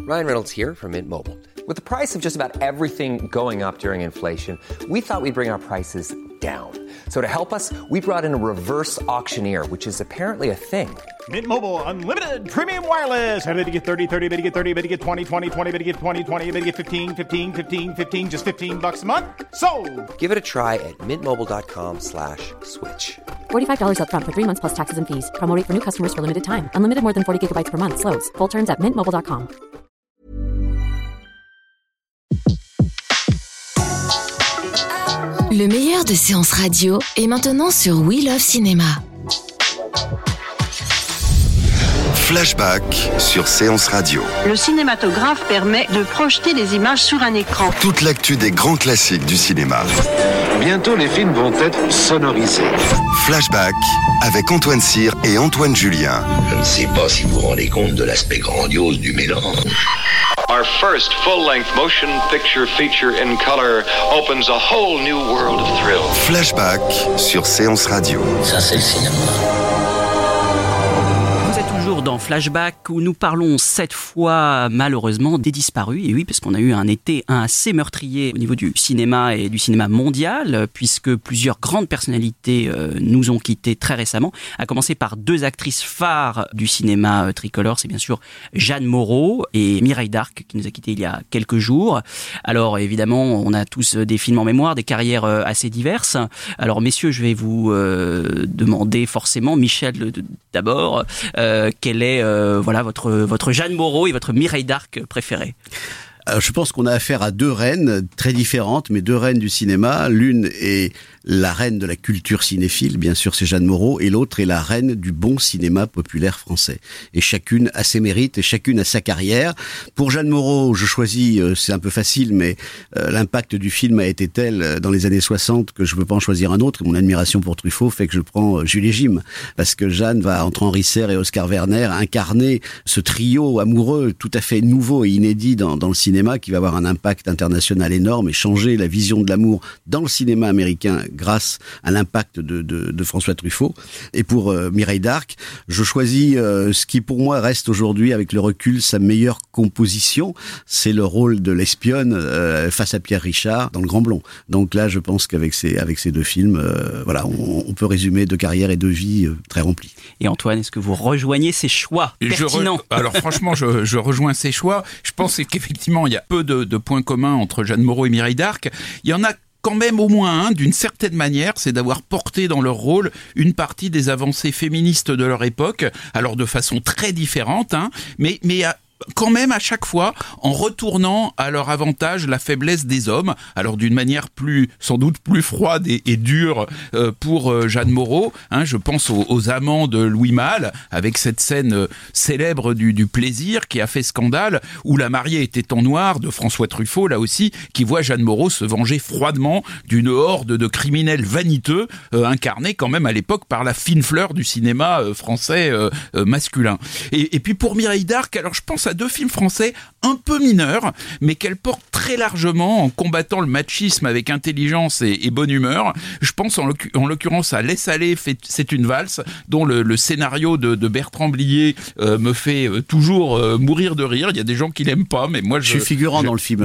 Ryan Reynolds here from Mint Mobile. With the price of just about everything going up during inflation, we thought we'd bring our prices down. So to help us, we brought in a reverse auctioneer, which is apparently a thing. Mint Mobile Unlimited Premium Wireless. How to get 30, 30, bit to get 30, bit to get 20, 20, 20, bit to get 20, 20, bit to get 15, 15, 15, 15, just $15 a month? Sold! Give it a try at mintmobile.com/switch. $45 up front for 3 months plus taxes and fees. Promo rate for new customers for limited time. Unlimited more than 40 gigabytes per month. Slows full terms at mintmobile.com. Le meilleur de séances radio est maintenant sur We Love Cinéma. Flashback sur Séance Radio. Le cinématographe permet de projeter des images sur un écran. Toute l'actu des grands classiques du cinéma. Bientôt, les films vont être sonorisés. Flashback avec Antoine Cyr et Antoine Julien. Je ne sais pas si vous vous rendez compte de l'aspect grandiose du mélange. Our first full-length motion picture feature in color opens a whole new world of thrill. Flashback sur Séance Radio. Ça, c'est le cinéma. Dans Flashback où nous parlons cette fois malheureusement des disparus, et oui, parce qu'on a eu un été assez meurtrier au niveau du cinéma et du cinéma mondial, puisque plusieurs grandes personnalités nous ont quittés très récemment, à commencer par 2 actrices phares du cinéma tricolore, c'est bien sûr Jeanne Moreau et Mireille Darc qui nous a quittés il y a quelques jours. Alors évidemment on a tous des films en mémoire, des carrières assez diverses. Alors messieurs, je vais vous demander forcément, Michel d'abord, quelle est votre Jeanne Moreau et votre Mireille Darc préférée? Alors, je pense qu'on a affaire à 2 reines très différentes, mais 2 reines du cinéma. L'une est la reine de la culture cinéphile, bien sûr, c'est Jeanne Moreau, et l'autre est la reine du bon cinéma populaire français. Et chacune a ses mérites et chacune a sa carrière. Pour Jeanne Moreau, je choisis, c'est un peu facile, mais l'impact du film a été tel dans les années 60 que je ne peux pas en choisir un autre. Mon admiration pour Truffaut fait que je prends Jules et Jim, parce que Jeanne va, entre Henri Serre et Oscar Werner, incarner ce trio amoureux tout à fait nouveau et inédit dans le cinéma, qui va avoir un impact international énorme et changer la vision de l'amour dans le cinéma américain grâce à l'impact de François Truffaut. Et pour Mireille Darc, je choisis ce qui pour moi reste aujourd'hui, avec le recul, sa meilleure composition, c'est le rôle de l'espionne face à Pierre Richard dans Le Grand Blond. Donc là, je pense qu'avec ces 2 films, on peut résumer 2 carrières et 2 vies très remplies. Et Antoine, est-ce que vous rejoignez ces choix pertinents? Alors franchement, je rejoins ces choix. Je pense qu'effectivement, il y a peu de points communs entre Jeanne Moreau et Mireille Darc. Il y en a quand même au moins un, d'une certaine manière, c'est d'avoir porté dans leur rôle une partie des avancées féministes de leur époque, alors de façon très différente, mais quand même à chaque fois en retournant à leur avantage la faiblesse des hommes, alors d'une manière sans doute plus froide et dure pour Jeanne Moreau, je pense aux amants de Louis Malle, avec cette scène célèbre du plaisir qui a fait scandale, où la mariée était en noir, de François Truffaut là aussi, qui voit Jeanne Moreau se venger froidement d'une horde de criminels vaniteux, incarnés quand même à l'époque par la fine fleur du cinéma français masculin. Et puis pour Mireille Darc, alors je pense à 2 films français un peu mineurs, mais qu'elle porte très largement en combattant le machisme avec intelligence et bonne humeur. Je pense en l'occurrence à Laisse aller, c'est une valse, dont le scénario de Bertrand Blier me fait toujours mourir de rire. Il y a des gens qui l'aiment pas, mais moi je suis figurant dans le film.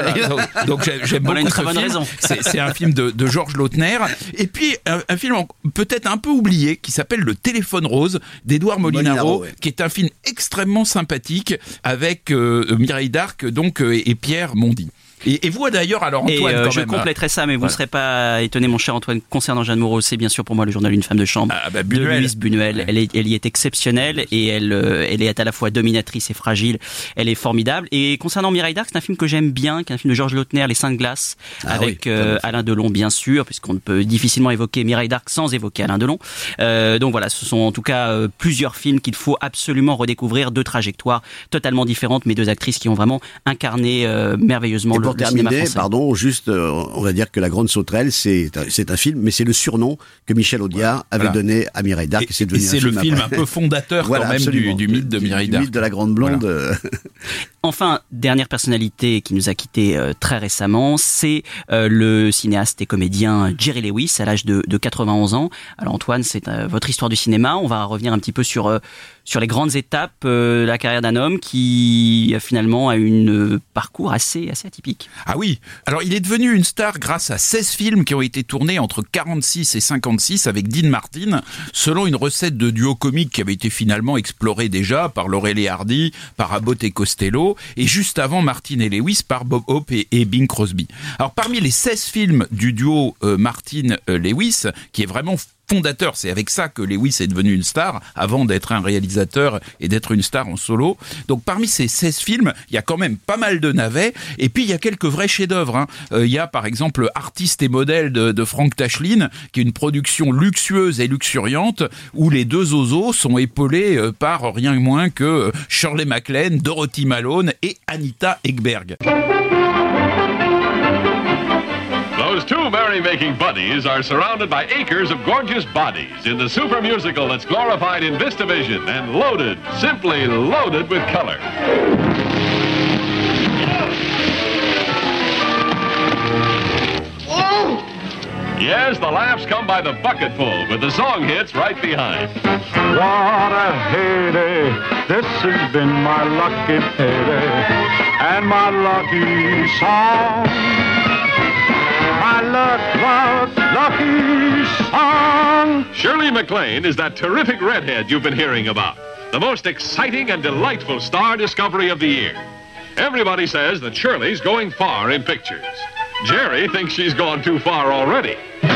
Donc j'aime beaucoup ce film. Raison. C'est un film de Georges Lautner. Et puis un film peut-être un peu oublié qui s'appelle Le Téléphone Rose d'Édouard Molinaro, qui est un film extrêmement sympathique avec Mireille Darc et Pierre Mondy. Et vous d'ailleurs, alors Antoine, je compléterai ça, mais vous ne serez pas étonné, mon cher Antoine, concernant Jeanne Moreau, c'est bien sûr pour moi Le Journal d'une femme de chambre de Louise Buñuel. Ouais. Elle y est exceptionnelle et elle est à la fois dominatrice et fragile. Elle est formidable. Et concernant Mireille Darc, c'est un film que j'aime bien, qui est un film de Georges Lautner, Les Cinq Glaces, avec Alain Delon, bien sûr, puisqu'on ne peut difficilement évoquer Mireille Darc sans évoquer Alain Delon. Donc voilà, ce sont en tout cas plusieurs films qu'il faut absolument redécouvrir, 2 trajectoires totalement différentes, mais 2 actrices qui ont vraiment incarné merveilleusement le pour terminer, juste, on va dire que La Grande Sauterelle, c'est un film, mais c'est le surnom que Michel Audiard avait donné à Mireille d'Arc. C'est devenu le film un peu fondateur quand même du mythe de Mireille d'Arc. Du mythe de la Grande Blonde. Voilà. Enfin, dernière personnalité qui nous a quittés très récemment, c'est le cinéaste et comédien Jerry Lewis à l'âge de 91 ans. Alors Antoine, c'est votre histoire du cinéma. On va revenir un petit peu sur les grandes étapes de la carrière d'un homme qui finalement a un parcours assez atypique. Ah oui, alors il est devenu une star grâce à 16 films qui ont été tournés entre 46 et 56 avec Dean Martin, selon une recette de duo comique qui avait été finalement explorée déjà par Laurel et Hardy, par Abbott et Costello, et juste avant Martin et Lewis par Bob Hope et Bing Crosby. Alors parmi les 16 films du duo Martin-Lewis, qui est vraiment fondateur, c'est avec ça que Lewis est devenu une star, avant d'être un réalisateur et d'être une star en solo. Donc parmi ces 16 films, il y a quand même pas mal de navets, et puis il y a quelques vrais chefs-d'œuvre. Il y a par exemple Artiste et modèle de Frank Tashlin, qui est une production luxueuse et luxuriante, où les deux zozos sont épaulés par rien moins que Shirley MacLaine, Dorothy Malone et Anita Ekberg. Those two merry-making buddies are surrounded by acres of gorgeous bodies in the super musical that's glorified in VistaVision and loaded, simply loaded with color. Yes, the laughs come by the bucketful with the song hits right behind. What a heyday, this has been my lucky payday, and my lucky song. My lucky song. Shirley MacLaine is that terrific redhead you've been hearing about. The most exciting and delightful star discovery of the year. Everybody says that Shirley's going far in pictures. Jerry thinks she's gone too far already.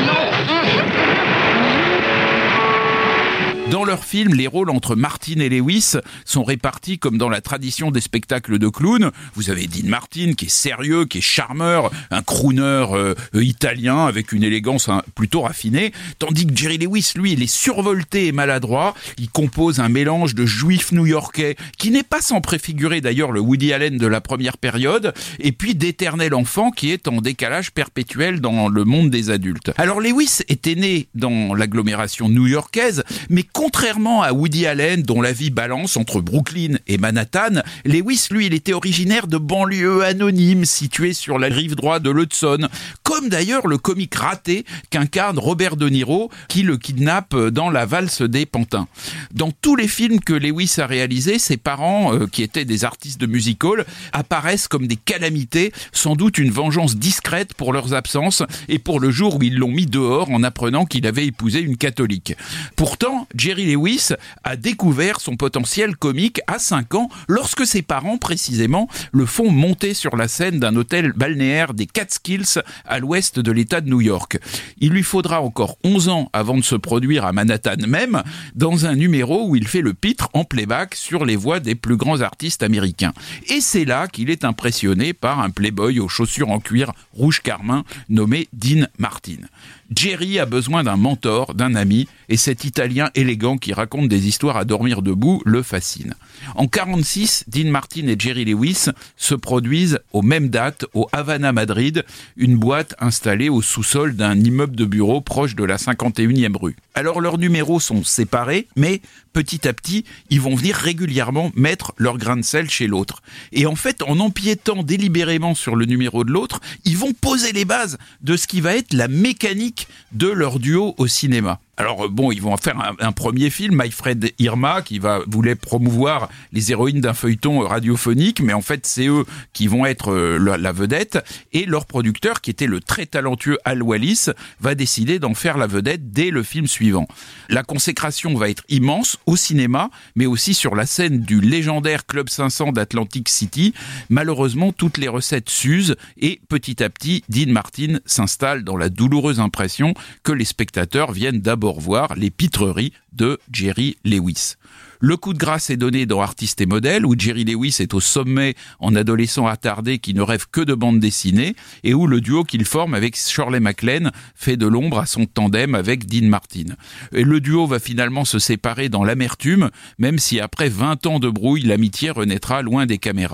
Dans leur film, les rôles entre Martin et Lewis sont répartis comme dans la tradition des spectacles de clowns. Vous avez Dean Martin qui est sérieux, qui est charmeur, un crooner italien avec une élégance plutôt raffinée, tandis que Jerry Lewis, lui, il est survolté et maladroit. Il compose un mélange de juif new-yorkais qui n'est pas sans préfigurer d'ailleurs le Woody Allen de la première période, et puis d'éternel enfant qui est en décalage perpétuel dans le monde des adultes. Alors Lewis était né dans l'agglomération new-yorkaise, mais contrairement à Woody Allen, dont la vie balance entre Brooklyn et Manhattan, Lewis, lui, il était originaire de banlieues anonymes situées sur la rive droite de l'Hudson, comme d'ailleurs le comique raté qu'incarne Robert De Niro, qui le kidnappe dans La valse des pantins. Dans tous les films que Lewis a réalisés, ses parents, qui étaient des artistes de music-hall, apparaissent comme des calamités, sans doute une vengeance discrète pour leurs absences et pour le jour où ils l'ont mis dehors en apprenant qu'il avait épousé une catholique. Pourtant, Jerry Lewis a découvert son potentiel comique à 5 ans lorsque ses parents, précisément, le font monter sur la scène d'un hôtel balnéaire des Catskills à l'ouest de l'État de New York. Il lui faudra encore 11 ans avant de se produire à Manhattan même, dans un numéro où il fait le pitre en playback sur les voix des plus grands artistes américains. Et c'est là qu'il est impressionné par un playboy aux chaussures en cuir rouge carmin nommé Dean Martin. Jerry a besoin d'un mentor, d'un ami, et cet Italien élégant qui raconte des histoires à dormir debout le fascine. En 1946, Dean Martin et Jerry Lewis se produisent aux mêmes dates au Havana Madrid, une boîte installée au sous-sol d'un immeuble de bureaux proche de la 51e rue. Alors leurs numéros sont séparés, mais petit à petit, ils vont venir régulièrement mettre leur grain de sel chez l'autre. Et en fait, en empiétant délibérément sur le numéro de l'autre, ils vont poser les bases de ce qui va être la mécanique de leur duo au cinéma. Alors bon, ils vont faire un premier film, My Friend Irma, qui voulait promouvoir les héroïnes d'un feuilleton radiophonique, mais en fait c'est eux qui vont être la vedette, et leur producteur, qui était le très talentueux Al Wallis, va décider d'en faire la vedette dès le film suivant. La consécration va être immense au cinéma, mais aussi sur la scène du légendaire Club 500 d'Atlantic City. Malheureusement, toutes les recettes s'usent, et petit à petit, Dean Martin s'installe dans la douloureuse impression que les spectateurs viennent d'abord voir les pitreries de Jerry Lewis. Le coup de grâce est donné dans Artiste et modèle, où Jerry Lewis est au sommet en adolescent attardé qui ne rêve que de bande dessinée, et où le duo qu'il forme avec Shirley MacLaine fait de l'ombre à son tandem avec Dean Martin. Et le duo va finalement se séparer dans l'amertume, même si après 20 ans de brouille, l'amitié renaîtra loin des caméras.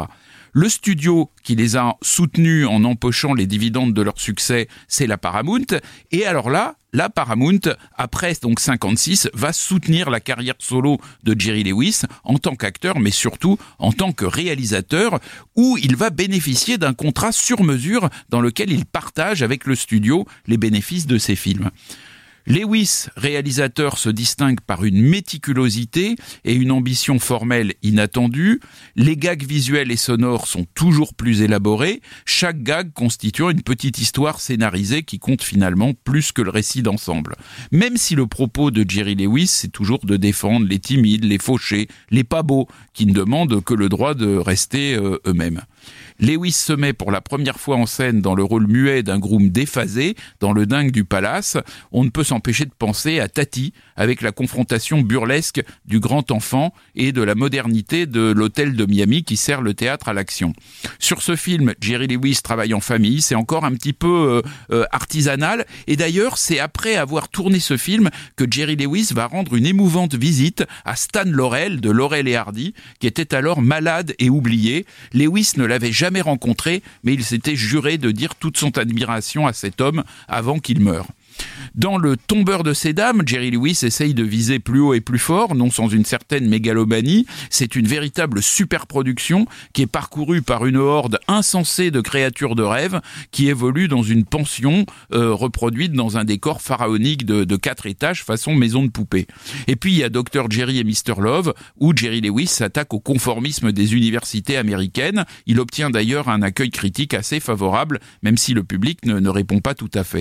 Le studio qui les a soutenus en empochant les dividendes de leur succès, c'est la Paramount. Et alors là, la Paramount, après donc 56, va soutenir la carrière solo de Jerry Lewis en tant qu'acteur, mais surtout en tant que réalisateur, où il va bénéficier d'un contrat sur mesure dans lequel il partage avec le studio les bénéfices de ses films. Lewis, réalisateur, se distingue par une méticulosité et une ambition formelle inattendue. Les gags visuels et sonores sont toujours plus élaborés, chaque gag constituant une petite histoire scénarisée qui compte finalement plus que le récit d'ensemble. Même si le propos de Jerry Lewis, c'est toujours de défendre les timides, les fauchés, les pas beaux, qui ne demandent que le droit de rester eux-mêmes. Lewis se met pour la première fois en scène dans le rôle muet d'un groom déphasé dans Le Dingue du Palace. On ne peut s'empêcher de penser à Tati avec la confrontation burlesque du grand enfant et de la modernité de l'hôtel de Miami qui sert le théâtre à l'action. Sur ce film, Jerry Lewis travaille en famille, c'est encore un petit peu artisanal, et d'ailleurs c'est après avoir tourné ce film que Jerry Lewis va rendre une émouvante visite à Stan Laurel de Laurel et Hardy, qui était alors malade et oublié. Lewis ne l'avait jamais rencontré, mais il s'était juré de dire toute son admiration à cet homme avant qu'il meure. Dans Le Tombeur de ces dames, Jerry Lewis essaye de viser plus haut et plus fort, non sans une certaine mégalomanie. C'est une véritable superproduction qui est parcourue par une horde insensée de créatures de rêve qui évoluent dans une pension reproduite dans un décor pharaonique de 4 étages façon maison de poupée. Et puis il y a Dr. Jerry et Mr. Love, où Jerry Lewis s'attaque au conformisme des universités américaines. Il obtient d'ailleurs un accueil critique assez favorable, même si le public ne répond pas tout à fait.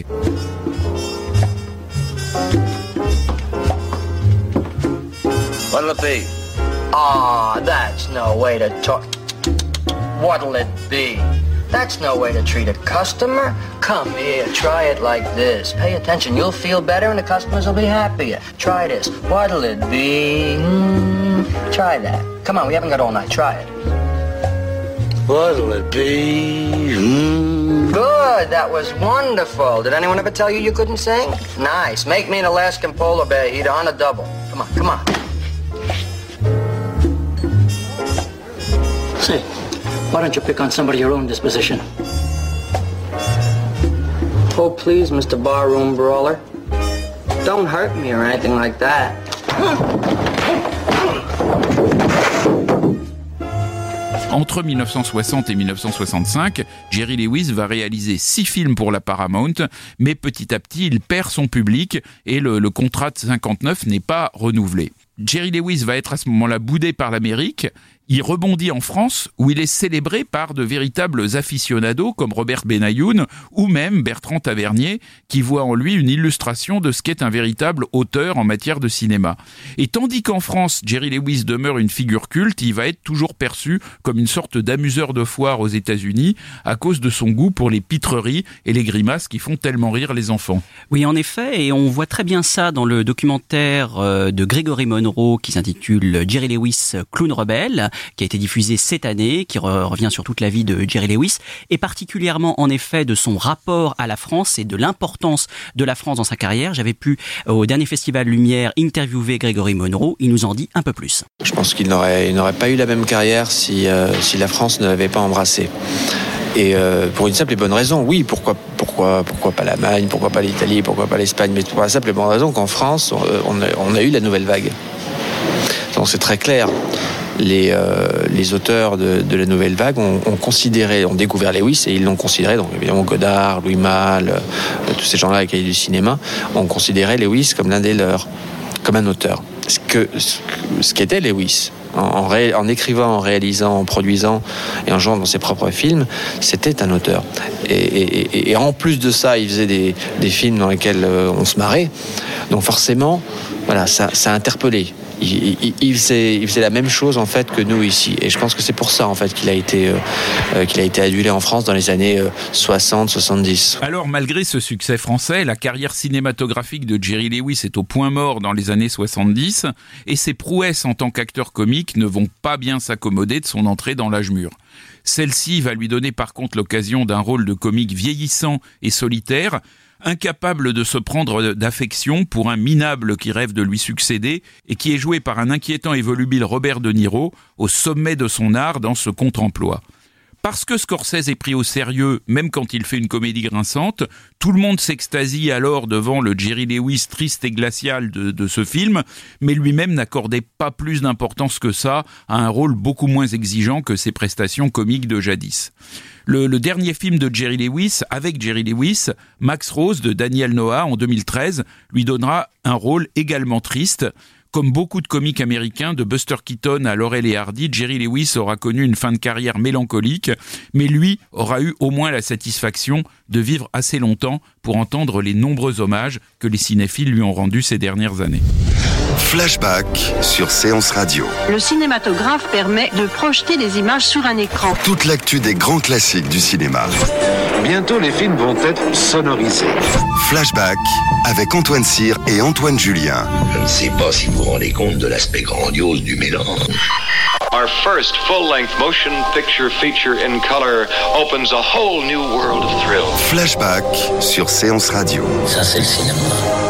What'll it be? Aw, that's no way to talk. What'll it be? That's no way to treat a customer. Come here, try it like this. Pay attention, you'll feel better and the customers will be happier. Try this. What'll it be? Try that. Come on, we haven't got all night. Try it. What'll it be? Good, that was wonderful. Did anyone ever tell you you couldn't sing? Nice. Make me an Alaskan polar bear eater on a double. Come on, come on. Say, why don't you pick on somebody your own disposition? Oh, please, Mr. Barroom Brawler. Don't hurt me or anything like that. Entre 1960 et 1965, Jerry Lewis va réaliser 6 films pour la Paramount, mais petit à petit, il perd son public et le contrat de 59 n'est pas renouvelé. Jerry Lewis va être à ce moment-là boudé par l'Amérique. Il rebondit en France, où il est célébré par de véritables aficionados comme Robert Benayoun ou même Bertrand Tavernier, qui voit en lui une illustration de ce qu'est un véritable auteur en matière de cinéma. Et tandis qu'en France, Jerry Lewis demeure une figure culte, il va être toujours perçu comme une sorte d'amuseur de foire aux États-Unis à cause de son goût pour les pitreries et les grimaces qui font tellement rire les enfants. Oui, en effet, et on voit très bien ça dans le documentaire de Gregory Monroe qui s'intitule Jerry Lewis, clown rebelle, qui a été diffusé cette année, qui revient sur toute la vie de Jerry Lewis, et particulièrement en effet de son rapport à la France et de l'importance de la France dans sa carrière. J'avais pu, au dernier Festival Lumière, interviewer Gregory Monroe. Il nous en dit un peu plus. Je pense qu'il n'aurait pas eu la même carrière si la France ne l'avait pas embrassé. Et pour une simple et bonne raison, oui, pourquoi pas l'Allemagne, pourquoi pas l'Italie, pourquoi pas l'Espagne, mais pour la simple et bonne raison qu'en France, on a eu la nouvelle vague. Donc c'est très clair. Les auteurs de la nouvelle vague ont découvert Lewis et ils l'ont considéré, donc évidemment Godard, Louis Malle, tous ces gens-là avec du cinéma, ont considéré Lewis comme l'un des leurs, comme un auteur. Ce qu'était Lewis, en écrivant, en réalisant, en produisant et en jouant dans ses propres films, c'était un auteur. Et en plus de ça, il faisait des films dans lesquels on se marrait. Donc forcément, voilà, ça a interpellé. Il faisait la même chose en fait que nous ici, et je pense que c'est pour ça en fait qu'il a été adulé en France dans les années 60-70. Alors malgré ce succès français, la carrière cinématographique de Jerry Lewis est au point mort dans les années 70, et ses prouesses en tant qu'acteur comique ne vont pas bien s'accommoder de son entrée dans l'âge mûr. Celle-ci va lui donner par contre l'occasion d'un rôle de comique vieillissant et solitaire, incapable de se prendre d'affection pour un minable qui rêve de lui succéder et qui est joué par un inquiétant et volubile Robert De Niro au sommet de son art dans ce contre-emploi. Parce que Scorsese est pris au sérieux, même quand il fait une comédie grinçante, tout le monde s'extasie alors devant le Jerry Lewis triste et glacial de ce film, mais lui-même n'accordait pas plus d'importance que ça à un rôle beaucoup moins exigeant que ses prestations comiques de jadis. Le dernier film de Jerry Lewis, avec Jerry Lewis, Max Rose de Daniel Noah en 2013, lui donnera un rôle également triste. Comme beaucoup de comiques américains, de Buster Keaton à Laurel et Hardy, Jerry Lewis aura connu une fin de carrière mélancolique, mais lui aura eu au moins la satisfaction de vivre assez longtemps pour entendre les nombreux hommages que les cinéphiles lui ont rendus ces dernières années. Flashback sur Séance Radio. Le cinématographe permet de projeter des images sur un écran. Toute l'actu des grands classiques du cinéma. Bientôt, les films vont être sonorisés. Flashback avec Antoine Cyr et Antoine Julien. Je ne sais pas si vous vous rendez compte de l'aspect grandiose du mélange. Our first full-length motion picture feature in color opens a whole new world of thrill. Flashback sur Séance Radio. Ça, c'est le cinéma.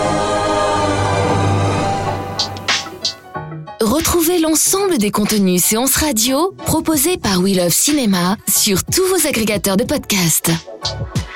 Retrouvez l'ensemble des contenus Séance Radio proposés par We Love Cinéma sur tous vos agrégateurs de podcasts.